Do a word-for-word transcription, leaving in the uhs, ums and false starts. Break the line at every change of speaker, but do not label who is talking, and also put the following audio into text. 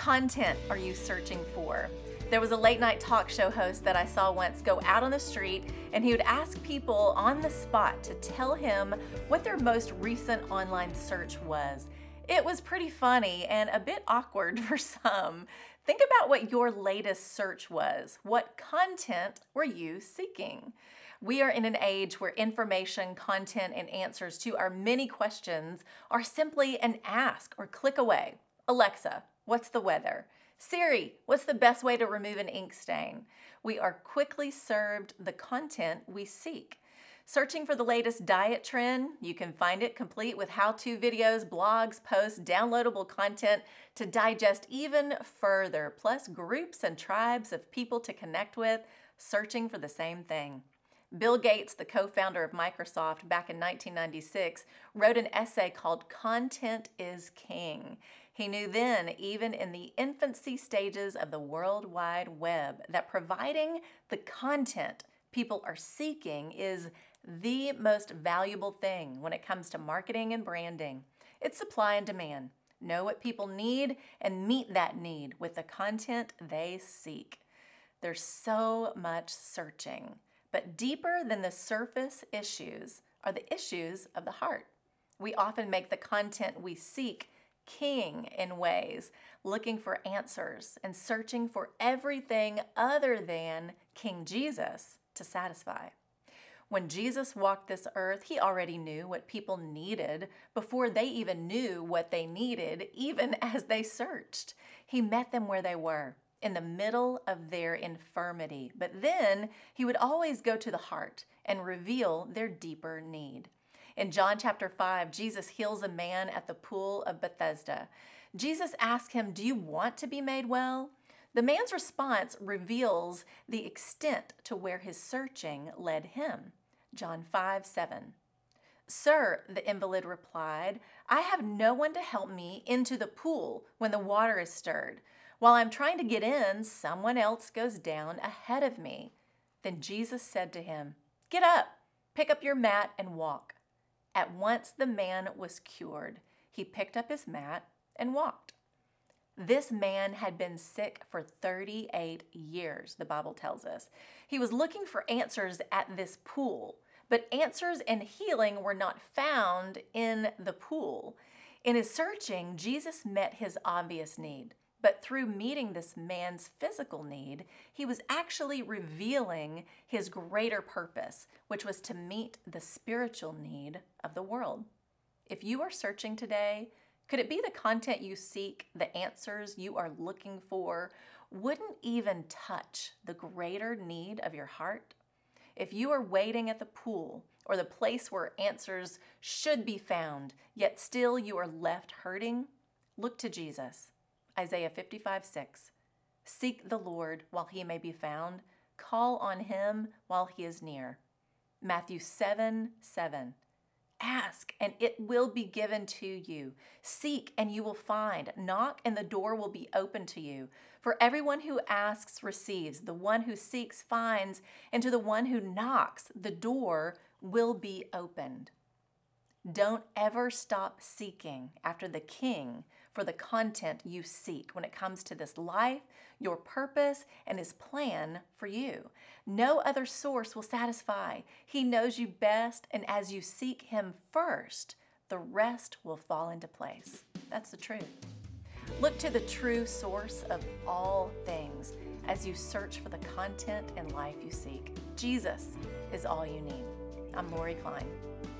content are you searching for? There was a late night talk show host that I saw once go out on the street, and he would ask people on the spot to tell him what their most recent online search was. It was pretty funny and a bit awkward for some. Think about what your latest search was. What content were you seeking? We are in an age where information, content, and answers to our many questions are simply an ask or click away. Alexa, what's the weather? Siri, what's the best way to remove an ink stain? We are quickly served the content we seek. Searching for the latest diet trend, you can find it complete with how-to videos, blogs, posts, downloadable content to digest even further, plus groups and tribes of people to connect with, searching for the same thing. Bill Gates, the co-founder of Microsoft back in nineteen ninety-six, wrote an essay called Content is King. He knew then, even in the infancy stages of the World Wide Web, that providing the content people are seeking is the most valuable thing when it comes to marketing and branding. It's supply and demand. Know what people need and meet that need with the content they seek. There's so much searching, but deeper than the surface issues are the issues of the heart. We often make the content we seek king in ways, looking for answers and searching for everything other than King Jesus to satisfy. When Jesus walked this earth, he already knew what people needed before they even knew what they needed, even as they searched. He met them where they were, in the middle of their infirmity, but then he would always go to the heart and reveal their deeper need. In John chapter five, Jesus heals a man at the pool of Bethesda. Jesus asks him, "Do you want to be made well?" The man's response reveals the extent to where his searching led him. John five seven. "Sir," the invalid replied, "I have no one to help me into the pool when the water is stirred. While I'm trying to get in, someone else goes down ahead of me." Then Jesus said to him, "Get up, pick up your mat and walk." At once the man was cured. He picked up his mat and walked. This man had been sick for thirty-eight years, the Bible tells us. He was looking for answers at this pool, but answers and healing were not found in the pool. In his searching, Jesus met his obvious need. But through meeting this man's physical need, he was actually revealing his greater purpose, which was to meet the spiritual need of the world. If you are searching today, could it be the content you seek, the answers you are looking for, wouldn't even touch the greater need of your heart? If you are waiting at the pool or the place where answers should be found, yet still you are left hurting, look to Jesus. Isaiah fifty-five six. Seek the Lord while he may be found. Call on him while he is near. Matthew seven seven. Ask and it will be given to you. Seek and you will find. Knock and the door will be open to you. For everyone who asks receives. The one who seeks finds. And to the one who knocks, the door will be opened. Don't ever stop seeking after the King for the content you seek when it comes to this life, your purpose, and his plan for you. No other source will satisfy. He knows you best, and as you seek him first, the rest will fall into place. That's the truth. Look to the true source of all things as you search for the content and life you seek. Jesus is all you need. I'm Lori Klein.